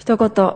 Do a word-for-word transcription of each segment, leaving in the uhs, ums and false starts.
一言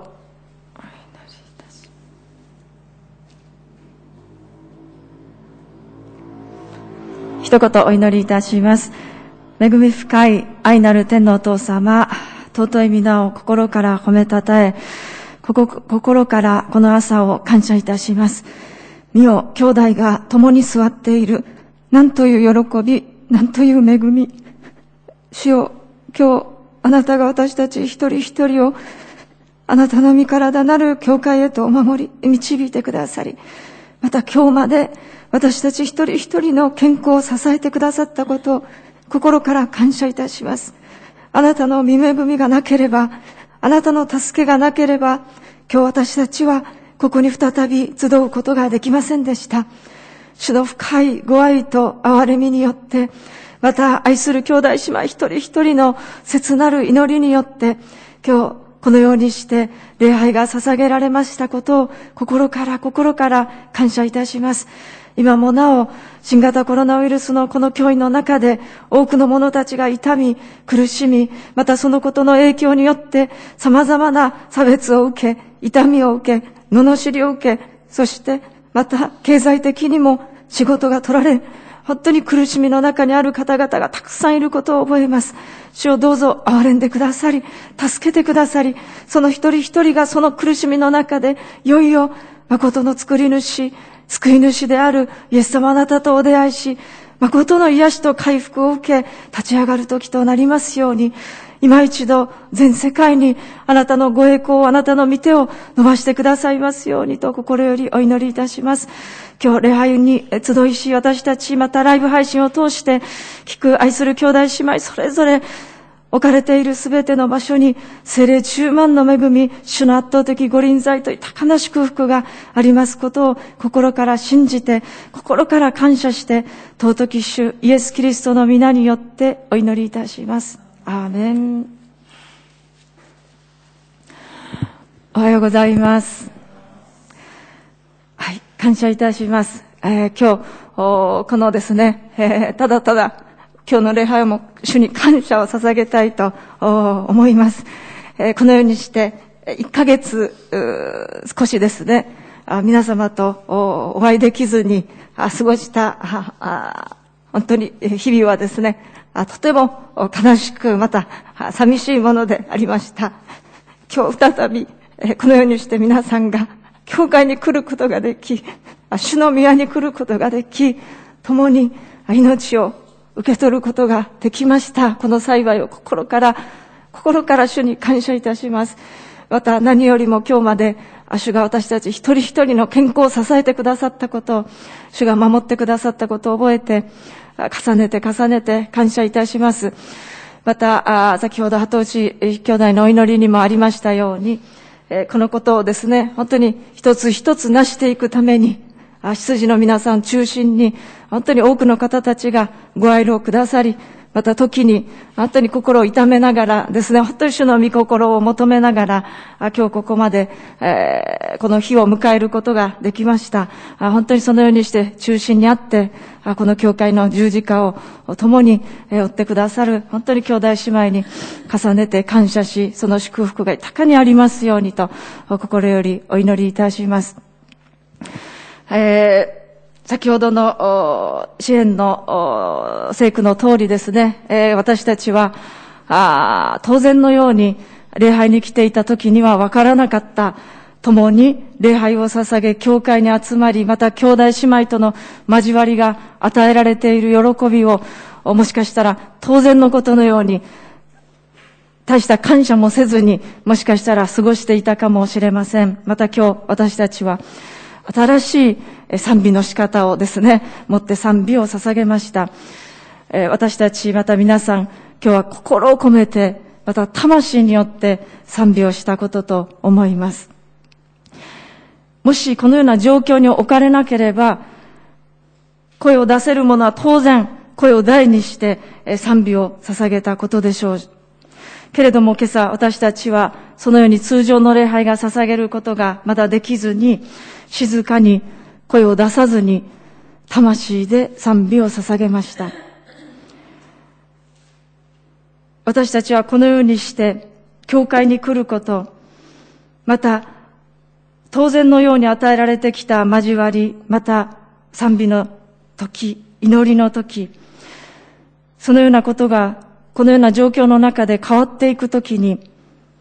一言お祈りいたします。恵み深い愛なる天のお父様、尊い皆を心から褒めたたえ、心からこの朝を感謝いたします。見よ、兄弟が共に座っている。なんという喜び、なんという恵み。主よ、今日あなたが私たち一人一人をあなたの御体なる教会へとお守り、導いてくださり、また今日まで私たち一人一人の健康を支えてくださったことを心から感謝いたします。あなたの御恵みがなければ、あなたの助けがなければ、今日私たちはここに再び集うことができませんでした。主の深いご愛と憐れみによって、また愛する兄弟姉妹一人一人の切なる祈りによって、今日このようにして礼拝が捧げられましたことを心から心から感謝いたします。今もなお新型コロナウイルスのこの脅威の中で多くの者たちが痛み苦しみ、またそのことの影響によって様々な差別を受け、痛みを受け、罵りを受け、そしてまた経済的にも仕事が取られ、本当に苦しみの中にある方々がたくさんいることを覚えます。主をどうぞ憐れんでくださり、助けてくださり、その一人一人がその苦しみの中でいよいよ誠の作り主、救い主であるイエス様あなたとお出会いし、誠の癒しと回復を受け立ち上がる時となりますように、今一度全世界にあなたのご栄光を、あなたの御手を伸ばしてくださいますようにと心よりお祈りいたします。今日礼拝に集いし、私たちまたライブ配信を通して聞く愛する兄弟姉妹それぞれ置かれているすべての場所に聖霊十万の恵み、主の圧倒的ご臨在といった高な祝福がありますことを心から信じて、心から感謝して、尊き主イエスキリストの皆によってお祈りいたします。アーメン。おはようございます。はい、感謝いたします。えー、今日このですね、えー、ただただ今日の礼拝も主に感謝を捧げたいと思います。えー、このようにしていっかげつ少しですね、皆様とお会いできずに過ごした本当に日々はですね、とても悲しくまた寂しいものでありました。今日再びこのようにして皆さんが教会に来ることができ、主の宮に来ることができ、共に命を受け取ることができました。この幸いを心から心から主に感謝いたします。また何よりも今日まで主が私たち一人一人の健康を支えてくださったことを、主が守ってくださったことを覚えて、重ねて重ねて感謝いたします。また先ほど鳩内兄弟のお祈りにもありましたように、このことをですね、本当に一つ一つ成していくために、羊の皆さん中心に本当に多くの方たちがご愛労くださり、また時に本当に心を痛めながらですね、本当に主の御心を求めながら、今日ここまで、えー、この日を迎えることができました。本当にそのようにして中心にあって、この教会の十字架を共に追ってくださる本当に兄弟姉妹に重ねて感謝し、その祝福が豊かにありますようにと心よりお祈りいたします。えー先ほどの支援の聖句の通りですね、えー、私たちはあ当然のように礼拝に来ていた時には分からなかった、共に礼拝を捧げ教会に集まり、また兄弟姉妹との交わりが与えられている喜びを、もしかしたら当然のことのように大した感謝もせずに、もしかしたら過ごしていたかもしれません。また今日私たちは新しい賛美の仕方をですね、持って賛美を捧げました。私たちまた皆さん、今日は心を込めて、また魂によって賛美をしたことと思います。もしこのような状況に置かれなければ、声を出せる者は当然声を大にして賛美を捧げたことでしょう。けれども今朝私たちはそのように通常の礼拝が捧げることがまだできずに、静かに声を出さずに魂で賛美を捧げました。私たちはこのようにして教会に来ること、 また、当然のように与えられてきた交わり、また賛美の時、祈りの時、そのようなことが、このような状況の中で変わっていくときに、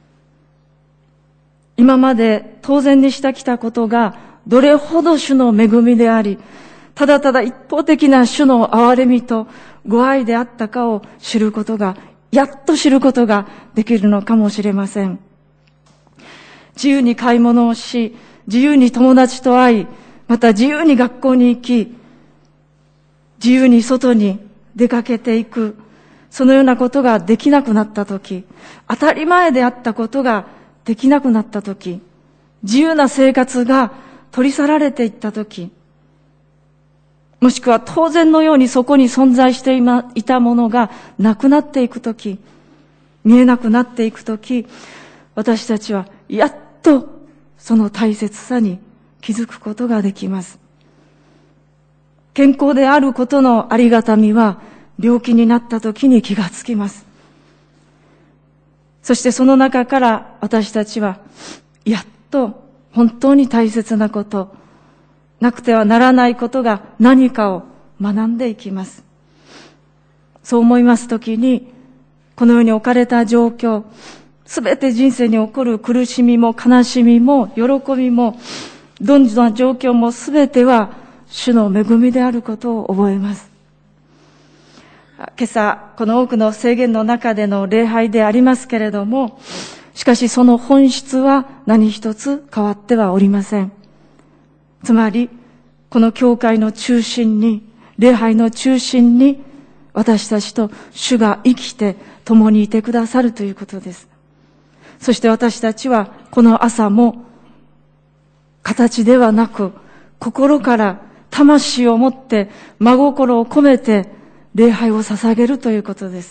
今まで当然にしてきたことが、どれほど主の恵みであり、ただただ一方的な主の憐れみとご愛であったかを知ることが、やっと知ることができるのかもしれません。自由に買い物をし、自由に友達と会い、また自由に学校に行き、自由に外に出かけていく、そのようなことができなくなったとき、当たり前であったことができなくなったとき、自由な生活が取り去られていったとき、もしくは当然のようにそこに存在していたものがなくなっていくとき、見えなくなっていくとき、私たちはやっとその大切さに気づくことができます。健康であることのありがたみは病気になったときに気がつきます。そしてその中から私たちはやっと本当に大切なこと、なくてはならないことが何かを学んでいきます。そう思いますときに、この世に置かれた状況、すべて人生に起こる苦しみも悲しみも喜びも、どんな状況もすべては主の恵みであることを覚えます。今朝、この多くの制限の中での礼拝でありますけれども、しかしその本質は何一つ変わってはおりません。つまり、この教会の中心に、礼拝の中心に、私たちと主が生きて共にいてくださるということです。そして私たちはこの朝も、形ではなく、心から魂を持って、真心を込めて、礼拝を捧げるということです。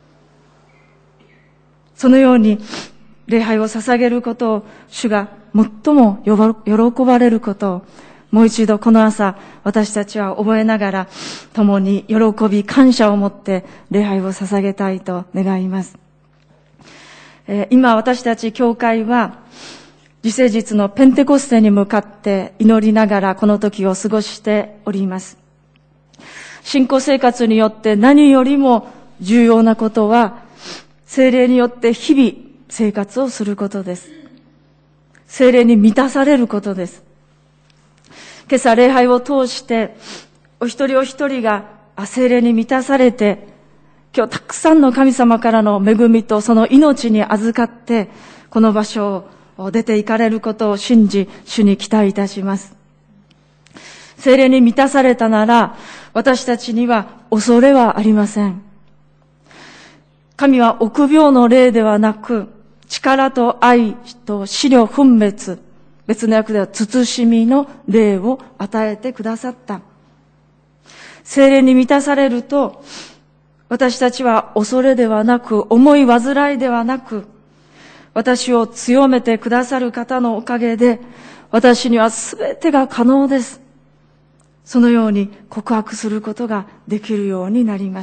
そのように、礼拝を捧げることを、主が最も喜ばれることを、もう一度この朝、私たちは覚えながら、共に喜び、感謝を持って礼拝を捧げたいと願います。えー、今私たち教会は、次世日のペンテコステに向かって祈りながらこの時を過ごしております。信仰生活によって何よりも重要なことは、聖霊によって日々生活をすることです。聖霊に満たされることです。今朝礼拝を通して、お一人お一人が聖霊に満たされて、今日たくさんの神様からの恵みとその命に預かって、この場所を出て行かれることを信じ、主に期待いたします。聖霊に満たされたなら、私たちには恐れはありません。神は臆病の霊ではなく、力と愛と思慮分別、別の訳では慎みの霊を与えてくださった。聖霊に満たされると、私たちは恐れではなく、重い煩いではなく、私を強めてくださる方のおかげで、私にはすべてが可能です。そのように告白することができるようになります。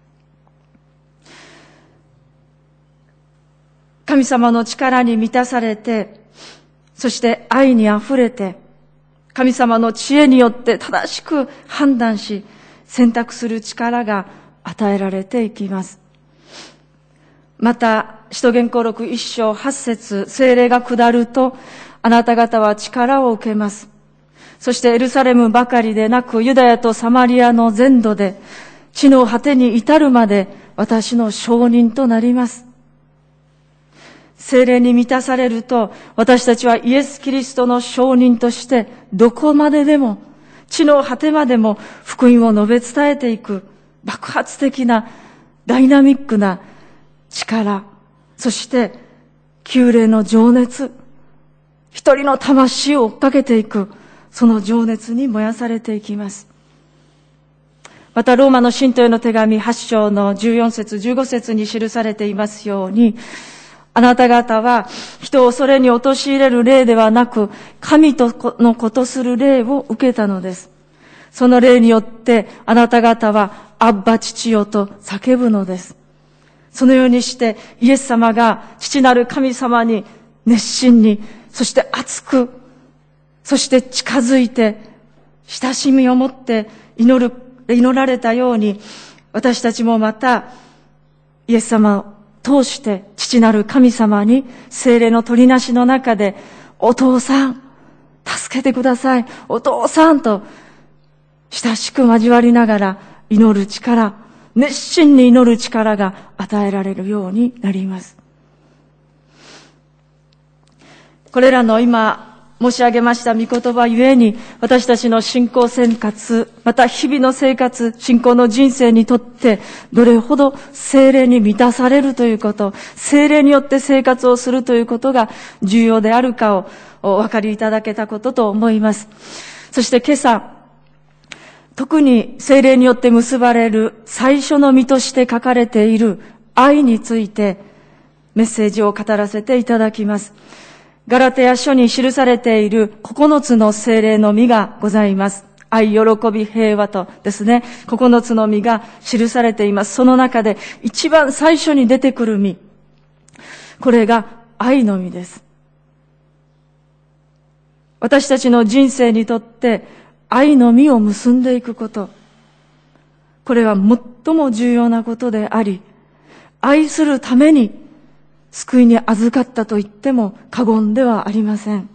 神様の力に満たされて、そして愛にあふれて、神様の知恵によって正しく判断し、選択する力が与えられていきます。また、使徒言行録一章八節、聖霊が下ると、あなた方は力を受けます。そしてエルサレムばかりでなく、ユダヤとサマリアの全土で、地の果てに至るまで私の証人となります。聖霊に満たされると、私たちはイエス・キリストの証人として、どこまででも、地の果てまでも福音を述べ伝えていく、爆発的な、ダイナミックな力、そして、旧霊の情熱、一人の魂を追っかけていく、その情熱に燃やされていきます。また、ローマの信徒への手紙はち章のじゅうよん節、じゅうご節に記されていますように、あなた方は人を恐れに陥れる霊ではなく、神とのことする霊を受けたのです。その霊によってあなた方はアッバ父よと叫ぶのです。そのようにしてイエス様が父なる神様に熱心に、そして熱く、そして近づいて、親しみを持って祈る、祈られたように、私たちもまた、イエス様を通して父なる神様に聖霊の取りなしの中で、お父さん、助けてください、お父さんと親しく交わりながら祈る力、熱心に祈る力が与えられるようになります。これらの今申し上げました御言葉ゆえに、私たちの信仰生活、また日々の生活、信仰の人生にとって、どれほど聖霊に満たされるということ、聖霊によって生活をするということが重要であるかをお分かりいただけたことと思います。そして今朝、特に聖霊によって結ばれる最初の実として書かれている愛についてメッセージを語らせていただきます。ガラテヤ書に記されている九つの聖霊の実がございます。愛、喜び、平和とですね、九つの実が記されています。その中で一番最初に出てくる実。これが愛の実です。私たちの人生にとって愛の実を結んでいくこと。これは最も重要なことであり、愛するために救いに預かったと言っても過言ではありません。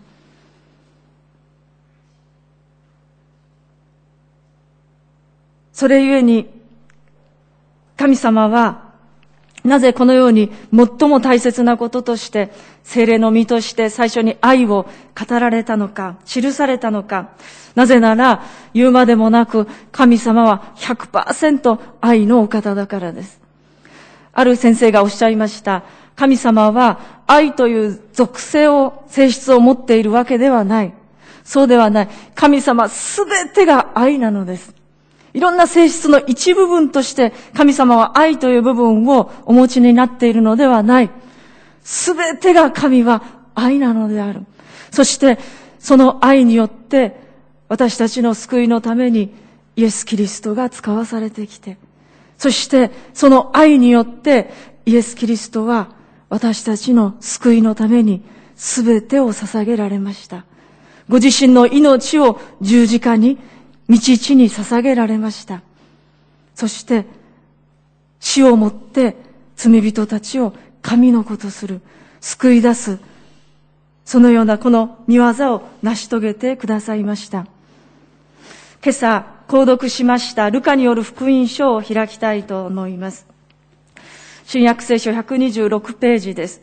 それゆえに、神様は、なぜこのように最も大切なこととして、聖霊の実として最初に愛を語られたのか、記されたのか。なぜなら、言うまでもなく、神様は ひゃくパーセント 愛のお方だからです。ある先生がおっしゃいました。神様は愛という属性を、性質を持っているわけではない。そうではない。神様すべてが愛なのです。いろんな性質の一部分として神様は愛という部分をお持ちになっているのではない。すべてが神は愛なのである。そしてその愛によって私たちの救いのためにイエス・キリストが使わされてきて、そしてその愛によってイエス・キリストは私たちの救いのために全てを捧げられました。ご自身の命を十字架に、道地に捧げられました。そして死をもって罪人たちを神の子とする、救い出す、そのようなこの御業を成し遂げてくださいました。今朝購読しましたルカによる福音書を開きたいと思います。新約聖書ひゃくにじゅうろくページです。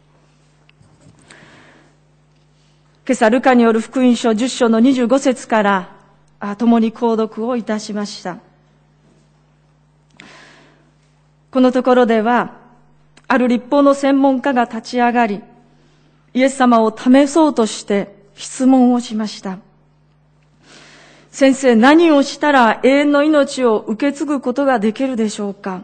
今朝ルカによる福音書じゅっ章のにじゅうご節から共に購読をいたしました。このところでは、ある律法の専門家が立ち上がり、イエス様を試そうとして質問をしました。先生、何をしたら永遠の命を受け継ぐことができるでしょうか。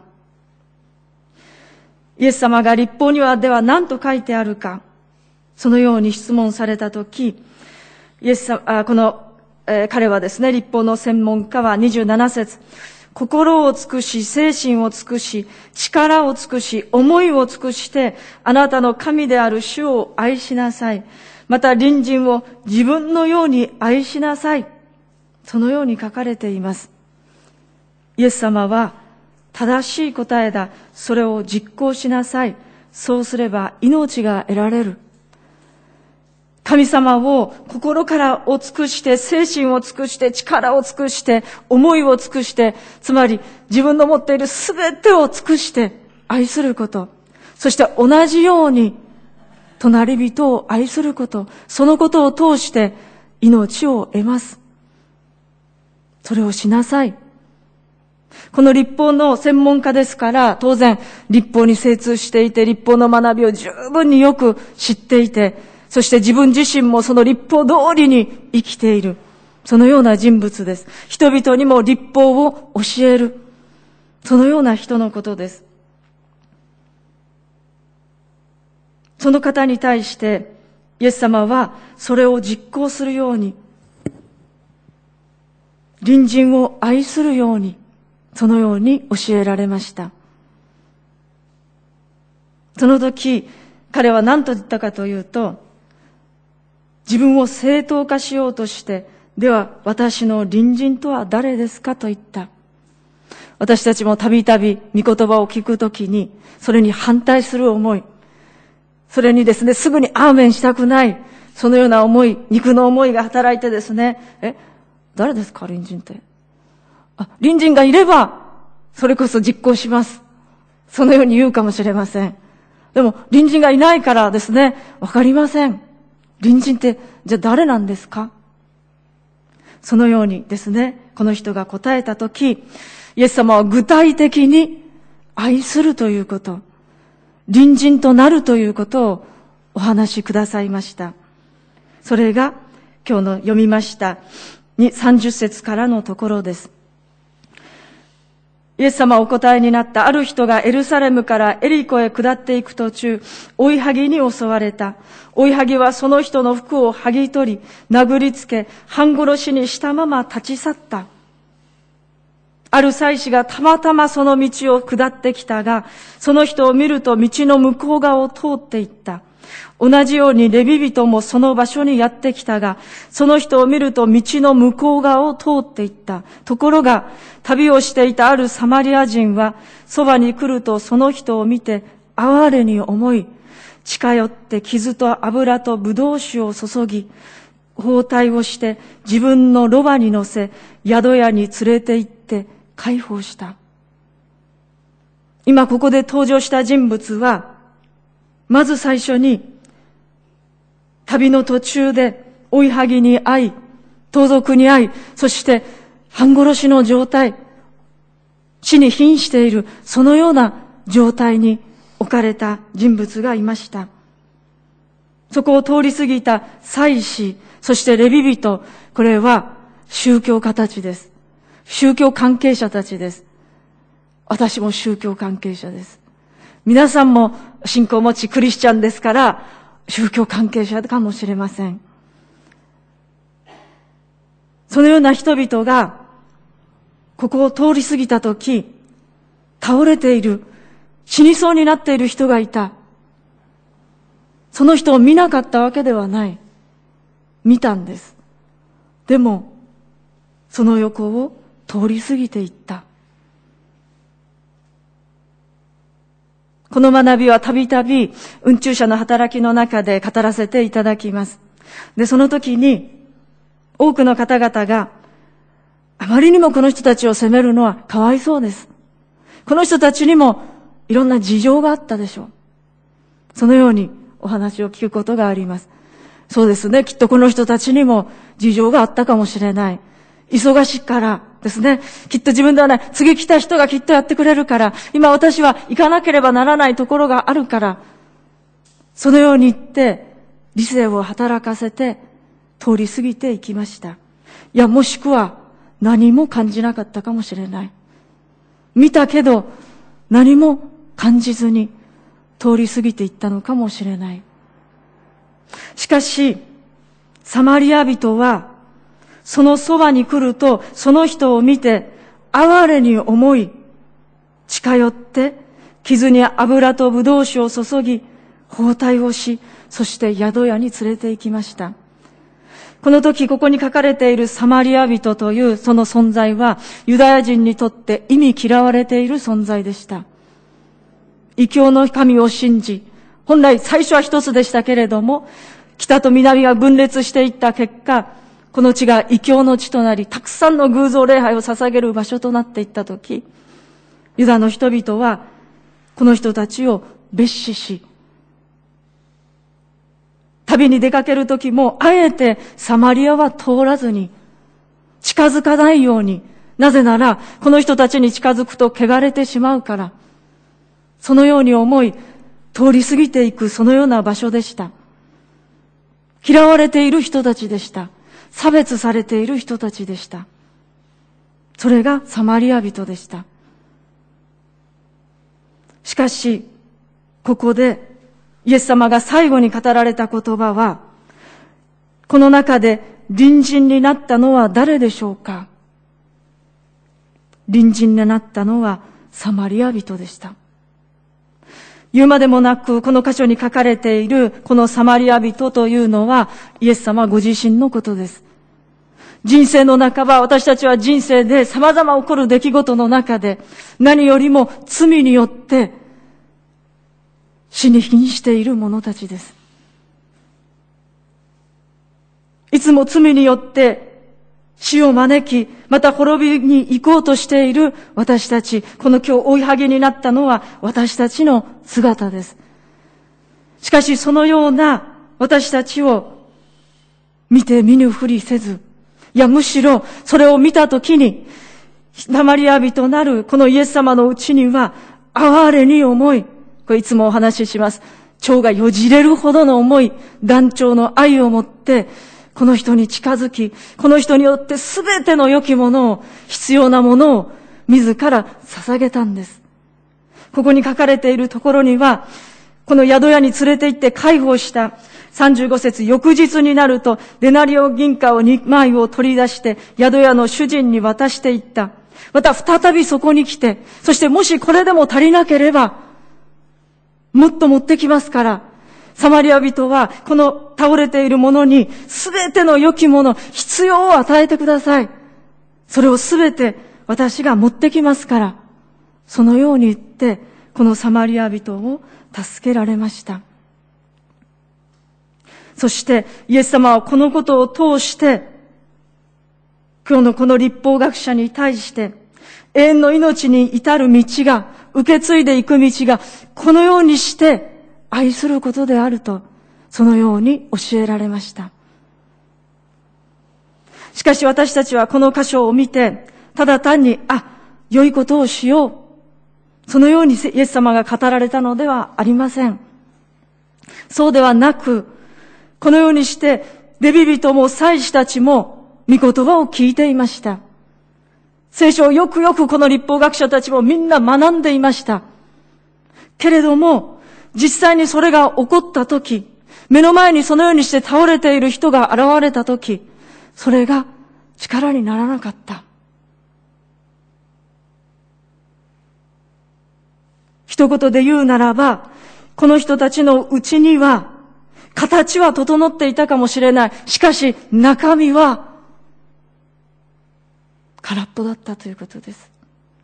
イエス様が律法にはでは何と書いてあるか、そのように質問されたとき、イエス様、あこの、えー、彼はですね、律法の専門家はにじゅうなな節、心を尽くし、精神を尽くし、力を尽くし、思いを尽くして、あなたの神である主を愛しなさい。また隣人を自分のように愛しなさい。そのように書かれています。イエス様は、正しい答えだ。それを実行しなさい。そうすれば命が得られる。神様を心からを尽くして、精神を尽くして、力を尽くして、思いを尽くして、つまり自分の持っているすべてを尽くして愛すること。そして同じように隣人を愛すること。そのことを通して命を得ます。それをしなさい。この律法の専門家ですから、当然律法に精通していて、律法の学びを十分によく知っていて、そして自分自身もその律法通りに生きている、そのような人物です。人々にも律法を教える、そのような人のことです。その方に対してイエス様はそれを実行するように、隣人を愛するように、そのように教えられました。その時、 彼は何と言ったかというと、自分を正当化しようとして、では私の隣人とは誰ですかと言った。私たちもたびたび御言葉を聞くときに、それに反対する思い、それにですね、すぐにアーメンしたくない、そのような思い、肉の思いが働いてですね、え、誰ですか隣人って。あ、隣人がいれば、それこそ実行します。そのように言うかもしれません。でも、隣人がいないからですね、わかりません。隣人って、じゃあ誰なんですか？そのようにですね、この人が答えたとき、イエス様は具体的に愛するということ、隣人となるということをお話しくださいました。それが今日の読みましたさんじゅっ節からのところです。イエス様はお答えになった。ある人がエルサレムからエリコへ下っていく途中、追いはぎに襲われた。追いはぎはその人の服を剥ぎ取り、殴りつけ、半殺しにしたまま立ち去った。ある祭司がたまたまその道を下ってきたが、その人を見ると道の向こう側を通っていった。同じようにレビ人もその場所にやってきたが、その人を見ると道の向こう側を通っていった。ところが、旅をしていたあるサマリア人は、そばに来るとその人を見て、哀れに思い、近寄って傷と油と葡萄酒を注ぎ、包帯をして自分のロバに乗せ、宿屋に連れて行って解放した。今ここで登場した人物は、まず最初に、旅の途中で追いはぎに遭い、盗賊に遭い、そして半殺しの状態、死に瀕している、そのような状態に置かれた人物がいました。そこを通り過ぎた祭司、そしてレビ人、これは宗教家たちです。宗教関係者たちです。私も宗教関係者です。皆さんも信仰を持ちクリスチャンですから、宗教関係者かもしれません。そのような人々が、ここを通り過ぎたとき、倒れている、死にそうになっている人がいた。その人を見なかったわけではない。見たんです。でも、その横を通り過ぎていった。この学びはたびたび、運中者の働きの中で語らせていただきます。で、その時に、多くの方々が、あまりにもこの人たちを責めるのはかわいそうです。この人たちにもいろんな事情があったでしょう。そのようにお話を聞くことがあります。そうですね。きっとこの人たちにも事情があったかもしれない。忙しいからですね。きっと自分ではない。次来た人がきっとやってくれるから、今私は行かなければならないところがあるから、そのように言って理性を働かせて通り過ぎていきました。いや、もしくは何も感じなかったかもしれない。見たけど何も感じずに通り過ぎていったのかもしれない。しかし、サマリア人は、そのそばに来ると、その人を見て、哀れに思い、近寄って、傷に油と葡萄酒を注ぎ、包帯をし、そして宿屋に連れて行きました。この時、ここに書かれているサマリア人というその存在は、ユダヤ人にとって忌み嫌われている存在でした。異教の神を信じ、本来最初は一つでしたけれども、北と南が分裂していった結果、この地が異教の地となり、たくさんの偶像礼拝を捧げる場所となっていったとき、ユダの人々は、この人たちを蔑視し、旅に出かけるときも、あえてサマリアは通らずに、近づかないように、なぜなら、この人たちに近づくと汚れてしまうから、そのように思い、通り過ぎていくそのような場所でした。嫌われている人たちでした。差別されている人たちでした。それがサマリア人でした。しかし、ここでイエス様が最後に語られた言葉は、この中で隣人になったのは誰でしょうか？隣人になったのはサマリア人でした。 言うまでもなく、この箇所に書かれているこのサマリア人というのはイエス様ご自身のことです。人生の半ば、私たちは人生で様々起こる出来事の中で、何よりも罪によって死に瀕している者たちです。いつも罪によって死を招き、また滅びに行こうとしている私たち、この今日追いはぎになったのは私たちの姿です。しかしそのような私たちを見て見ぬふりせず、いやむしろそれを見たときに、サマリア人なるこのイエス様のうちには哀れに思い、これいつもお話しします。腸がよじれるほどの思い、断腸の愛を持って、この人に近づき、この人によってすべての良きものを、必要なものを自ら捧げたんです。ここに書かれているところには、この宿屋に連れて行って介抱したさんじゅうご節、翌日になるとデナリオ銀貨をにまいを取り出して宿屋の主人に渡していった。また再びそこに来て、そしてもしこれでも足りなければ、もっと持ってきますから、サマリア人はこの倒れているものにすべての良きもの、必要を与えてください。それをすべて私が持ってきますから、そのように言ってこのサマリア人を助けられました。そしてイエス様はこのことを通して今日のこの律法学者に対して永遠の命に至る道が、受け継いでいく道がこのようにして愛することであると、そのように教えられました。しかし私たちはこの箇所を見て、ただ単に、あ、良いことをしよう。そのようにイエス様が語られたのではありません。そうではなく、このようにして、レビ人も祭司たちも、御言葉を聞いていました。聖書をよくよくこの律法学者たちもみんな学んでいました。けれども、実際にそれが起こったとき、目の前にそのようにして倒れている人が現れたとき、それが力にならなかった。一言で言うならば、この人たちのうちには、形は整っていたかもしれない。しかし、中身は空っぽだったということです。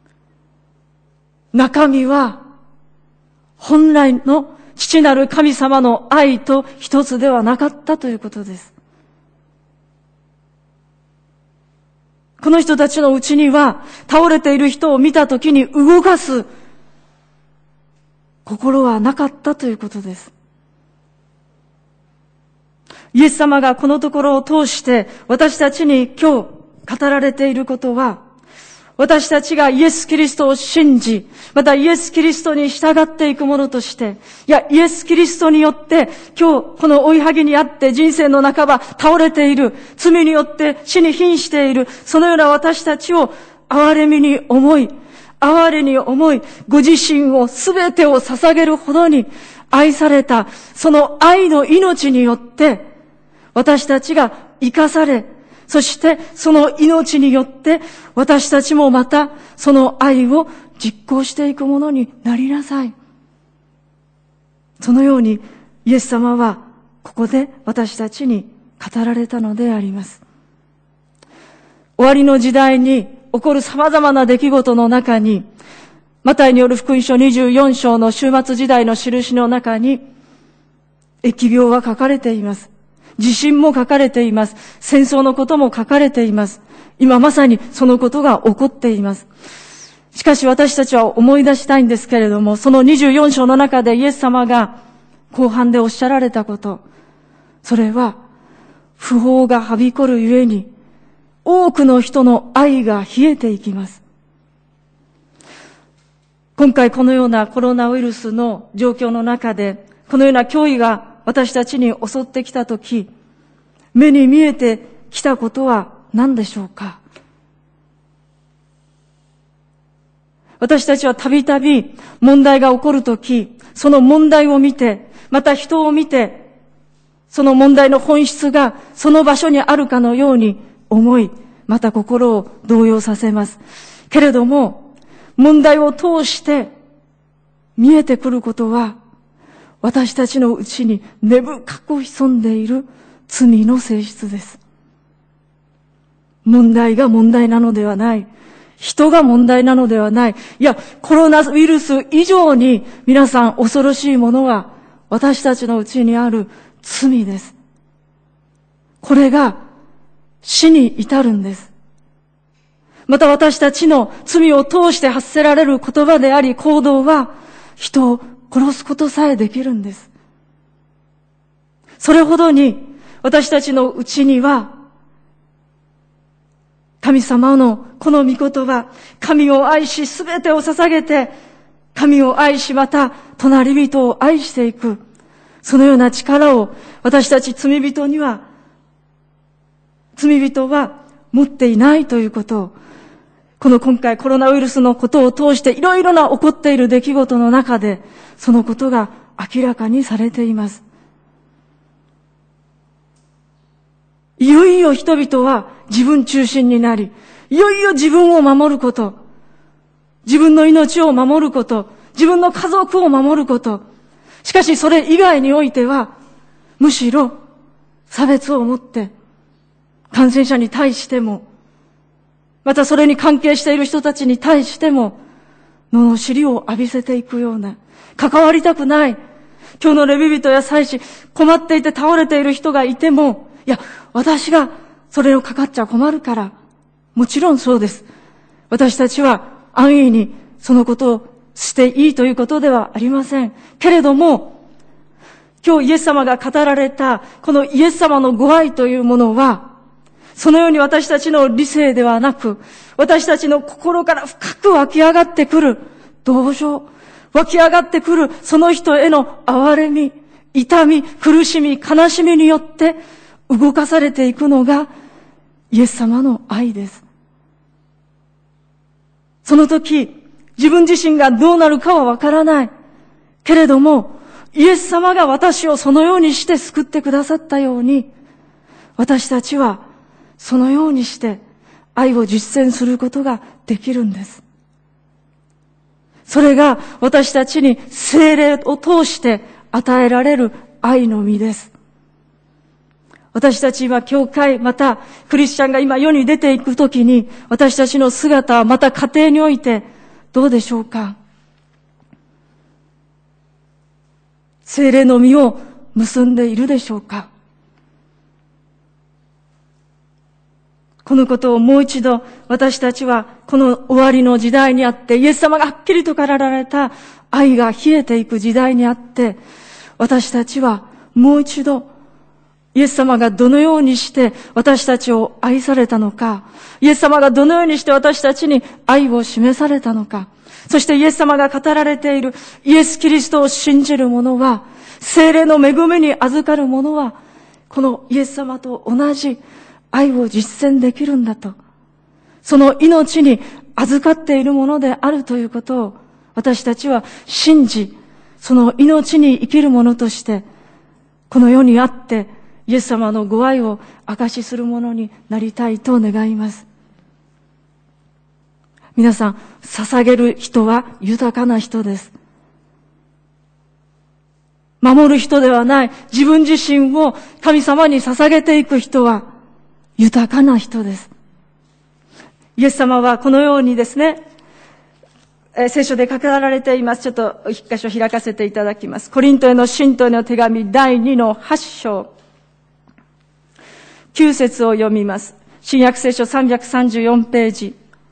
中身は、本来の父なる神様の愛と一つではなかったということです。この人たちのうちには、倒れている人を見たときに動かす心はなかったということです。イエス様がこのところを通して私たちに今日語られていることは、私たちがイエス・キリストを信じ、またイエス・キリストに従っていくものとして、いや、イエス・キリストによって、今日この追いはぎにあって人生の半ば倒れている、罪によって死に瀕している、そのような私たちを憐れみに思い、哀れに思い、ご自身をすべてを捧げるほどに愛された、その愛の命によって、私たちが生かされ、そしてその命によって私たちもまたその愛を実行していくものになりなさい。そのようにイエス様はここで私たちに語られたのであります。終わりの時代に起こる様々な出来事の中に、マタイによる福音書にじゅうよん章の終末時代の印の中に疫病は書かれています。地震も書かれています。戦争のことも書かれています。今まさにそのことが起こっています。しかし私たちは思い出したいんですけれども、そのにじゅうよん章の中でイエス様が後半でおっしゃられたこと、それは不法がはびこるゆえに多くの人の愛が冷えていきます。今回このようなコロナウイルスの状況の中で、このような脅威が私たちに襲ってきたとき、目に見えてきたことは何でしょうか。私たちはたびたび問題が起こるとき、その問題を見て、また人を見て、その問題の本質がその場所にあるかのように思い、また心を動揺させます。けれども、問題を通して見えてくることは、私たちのうちに根深く潜んでいる罪の性質です。問題が問題なのではない。人が問題なのではない。いや、コロナウイルス以上に皆さん恐ろしいものは私たちのうちにある罪です。これが死に至るんです。また私たちの罪を通して発せられる言葉であり行動は人を殺すことさえできるんです。それほどに私たちのうちには神様のこの御言葉、神を愛しすべてを捧げて、神を愛しまた隣人を愛していく、そのような力を私たち罪人には、罪人は持っていないということを、この今回コロナウイルスのことを通していろいろな起こっている出来事の中で、そのことが明らかにされています。いよいよ人々は自分中心になり、いよいよ自分を守ること、自分の命を守ること、自分の家族を守ること。しかしそれ以外においては、むしろ差別を持って、感染者に対しても、またそれに関係している人たちに対しても、罵りを浴びせていくような、関わりたくない。今日のレビ人や祭司、困っていて倒れている人がいても、いや、私がそれをかかっちゃ困るから、もちろんそうです。私たちは安易にそのことをしていいということではありません。けれども、今日イエス様が語られた、このイエス様のご愛というものは、そのように私たちの理性ではなく、私たちの心から深く湧き上がってくる同情、湧き上がってくるその人への憐れみ、痛み、苦しみ、悲しみによって動かされていくのがイエス様の愛です。その時、自分自身がどうなるかはわからない。けれども、イエス様が私をそのようにして救ってくださったように、私たちはそのようにして愛を実践することができるんです。それが私たちに聖霊を通して与えられる愛の実です。私たち今、教会、またクリスチャンが今世に出ていくときに、私たちの姿、また家庭においてどうでしょうか。聖霊の実を結んでいるでしょうか。このことをもう一度私たちはこの終わりの時代にあって、イエス様がはっきりと語られた愛が冷えていく時代にあって、私たちはもう一度イエス様がどのようにして私たちを愛されたのか、イエス様がどのようにして私たちに愛を示されたのか、そしてイエス様が語られているイエス・キリストを信じる者は、聖霊の恵みに預かる者は、このイエス様と同じ愛を実践できるんだと、その命に預かっているものであるということを私たちは信じ、その命に生きる者としてこの世にあってイエス様のご愛を証しするものになりたいと願います。皆さん、捧げる人は豊かな人です。守る人ではない、自分自身を神様に捧げていく人は豊かな人です。イエス様はこのようにですね、えー、聖書で語られています。ちょっと一箇所開かせていただきます。コリントへの信徒への手紙だいにのはち章きゅう節を読みます。新約聖書さんびゃくさんじゅうよんページ。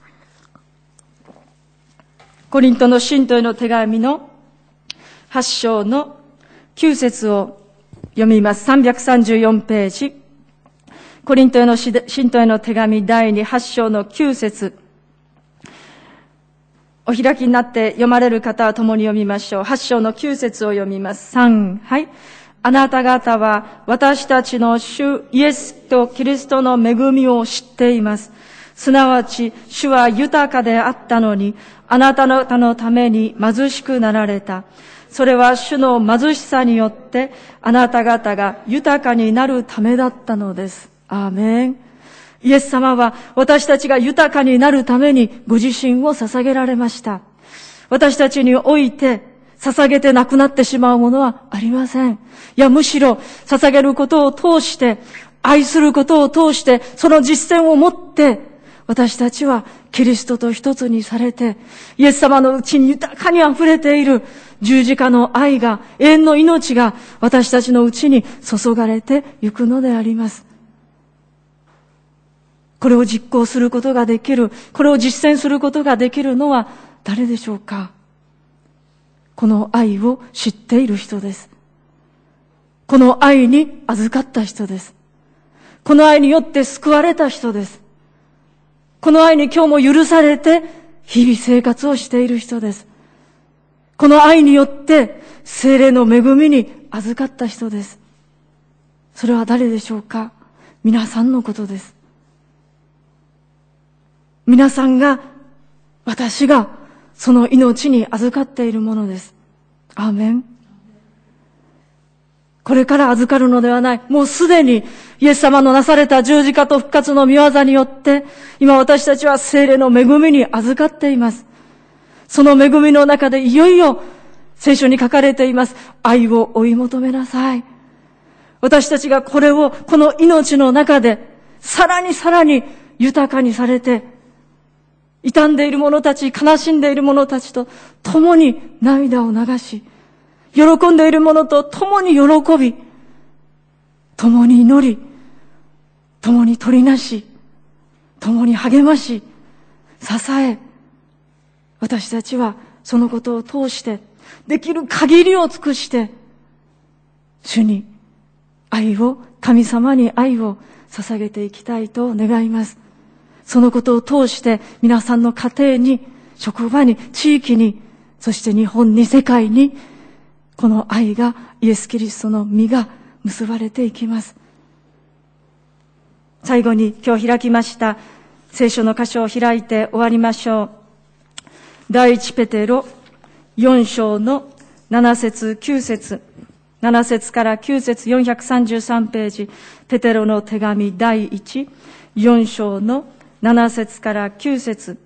コリントの信徒への手紙のはち章のきゅう節を読みます。さんびゃくさんじゅうよんページ。コリントへの信徒への手紙だいにはち章のきゅう節。お開きになって読まれる方は共に読みましょう。はち章のきゅう節を読みます。さん、はい。あなた方は私たちの主イエスとキリストの恵みを知っています。すなわち主は豊かであったのに、あなた方のために貧しくなられた。それは主の貧しさによってあなた方が豊かになるためだったのです。アーメン。イエス様は私たちが豊かになるためにご自身を捧げられました。私たちにおいて捧げてなくなってしまうものはありません。いや、むしろ捧げることを通して、愛することを通して、その実践をもって、私たちはキリストと一つにされて、イエス様のうちに豊かに溢れている十字架の愛が、永遠の命が私たちのうちに注がれてゆくのであります。これを実行することができる、これを実践することができるのは誰でしょうか。この愛を知っている人です。この愛に預かった人です。この愛によって救われた人です。この愛に今日も許されて日々生活をしている人です。この愛によって聖霊の恵みに預かった人です。それは誰でしょうか。皆さんのことです。皆さんが、私がその命に預かっているものです。アーメン。これから預かるのではない。もうすでにイエス様のなされた十字架と復活の御業によって、今私たちは聖霊の恵みに預かっています。その恵みの中でいよいよ聖書に書かれています。愛を追い求めなさい。私たちがこれを、この命の中で、さらにさらに豊かにされて、傷んでいる者たち、悲しんでいる者たちと共に涙を流し、喜んでいる者と共に喜び、共に祈り、共に取りなし、共に励まし、支え、私たちはそのことを通して、できる限りを尽くして、主に愛を、神様に愛を捧げていきたいと願います。そのことを通して皆さんの家庭に、職場に、地域に、そして日本に、世界に、この愛が、イエス・キリストの実が結ばれていきます。最後に今日開きました聖書の箇所を開いて終わりましょう。第一ペテロよん章のなな節きゅう節、なな節からきゅう節、よんひゃくさんじゅうさんページ、ペテロの手紙第一、よん章のなな節からきゅう節、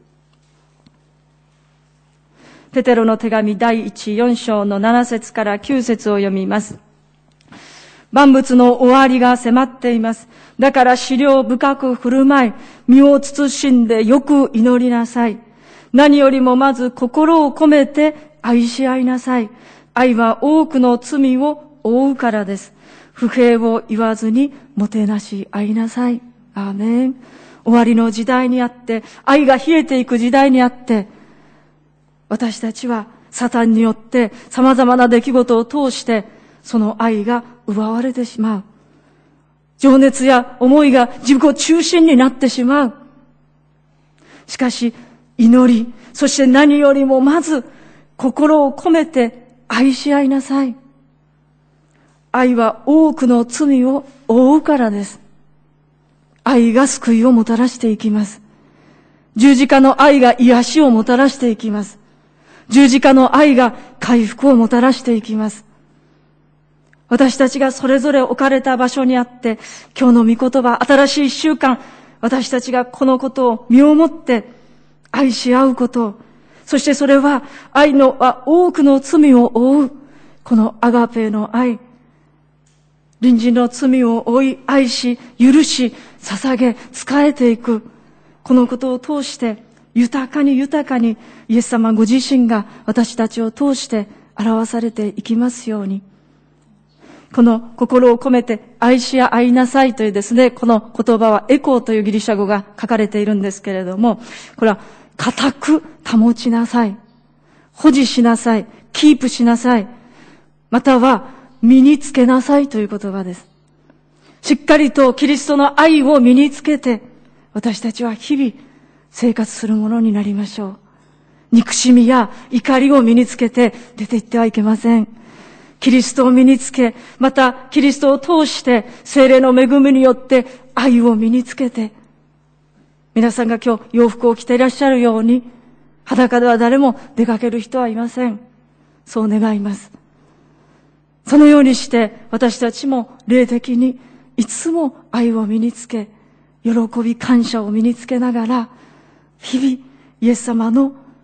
ペテロの手紙第一、よん章のなな節からきゅう節を読みます。万物の終わりが迫っています。だから思慮深く振る舞い、身を慎んでよく祈りなさい。何よりもまず心を込めて愛し合いなさい。愛は多くの罪を負うからです。不平を言わずにもてなし合いなさい。アーメン。終わりの時代にあって、愛が冷えていく時代にあって、私たちはサタンによって様々な出来事を通して、その愛が奪われてしまう。情熱や思いが自己中心になってしまう。しかし、祈り、そして何よりもまず、心を込めて愛し合いなさい。愛は多くの罪を負うからです。愛が救いをもたらしていきます。十字架の愛が癒しをもたらしていきます。十字架の愛が回復をもたらしていきます。私たちがそれぞれ置かれた場所にあって、今日の御言葉、新しい一週間、私たちがこのことを身をもって愛し合うこと、そしてそれは愛のは多くの罪を負う、このアガペの愛、隣人の罪を負い、愛し、許し、捧げ、仕えていく、このことを通して、豊かに豊かにイエス様ご自身が私たちを通して表されていきますように。この心を込めて愛し合いなさいというですね、この言葉はエコーというギリシャ語が書かれているんですけれども、これは固く保ちなさい、保持しなさい、キープしなさい、または身につけなさいという言葉です。しっかりとキリストの愛を身につけて、私たちは日々生活するものになりましょう。憎しみや怒りを身につけて出て行ってはいけません。キリストを身につけ、またキリストを通して聖霊の恵みによって愛を身につけて、皆さんが今日洋服を着ていらっしゃるように、裸では誰も出かける人はいません。そう願います。そのようにして私たちも霊的にいつも愛を身につけ、喜び感謝を身につけながら、日々イエス様の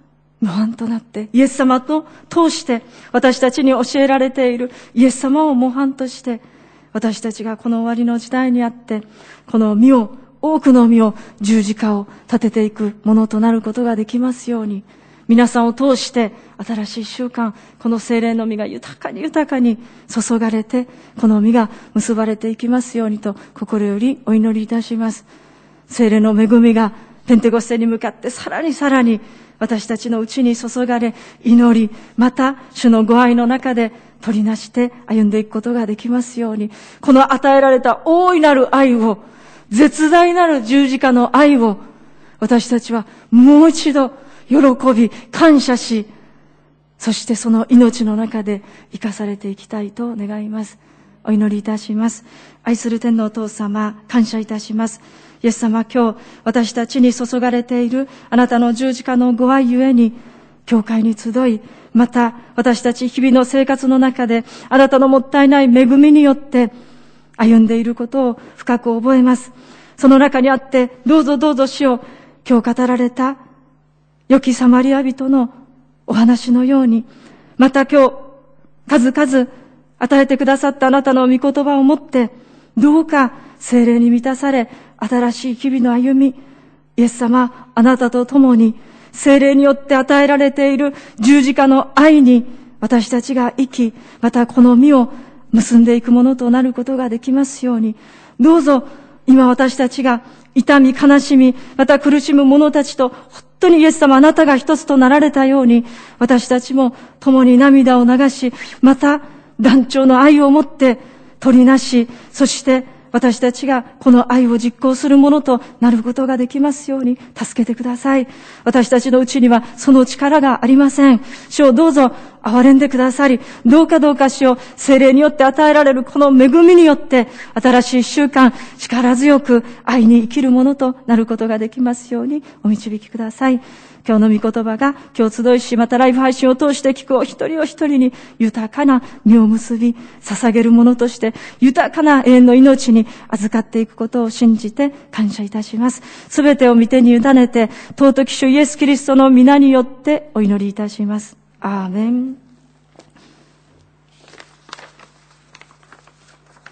模範となって、イエス様と通して私たちに教えられているイエス様を模範として、私たちがこの終わりの時代にあって、この身を、多くの身を、十字架を立てていくものとなることができますように、皆さんを通して新しい習慣、この聖霊の実が豊かに豊かに注がれて、この実が結ばれていきますようにと心よりお祈りいたします。聖霊の恵みがペンテコステに向かってさらにさらに私たちのうちに注がれ、祈り、また主のご愛の中で取りなして歩んでいくことができますように、この与えられた大いなる愛を、絶大なる十字架の愛を、私たちはもう一度喜び、感謝し、そしてその命の中で生かされていきたいと願います。お祈りいたします。愛する天のお父様、感謝いたします。イエス様、今日私たちに注がれているあなたの十字架のご愛ゆえに、教会に集い、また私たち日々の生活の中であなたのもったいない恵みによって歩んでいることを深く覚えます。その中にあって、どうぞどうぞ主を、今日語られた良きサマリア人のお話のように、また今日数々与えてくださったあなたの御言葉をもって、どうか聖霊に満たされ、新しい日々の歩み、イエス様、あなたと共に聖霊によって与えられている十字架の愛に私たちが生き、またこの実を結んでいくものとなることができますように、どうぞ今私たちが痛み、悲しみ、また苦しむ者たちと本当にイエス様あなたが一つとなられたように、私たちも共に涙を流し、また断腸の愛を持って取りなし、そして私たちがこの愛を実行するものとなることができますように助けてください。私たちのうちにはその力がありません。主をどうぞ憐れんでくださり、どうかどうか主を聖霊によって与えられるこの恵みによって新しい習慣、力強く愛に生きるものとなることができますようにお導きください。今日の御言葉が今日集いし、またライブ配信を通して聞くお一人お一人に豊かな実を結び、捧げるものとして豊かな永遠の命に預かっていくことを信じて感謝いたします。すべてを御手に委ねて、尊き主イエスキリストの皆によってお祈りいたします。アーメン。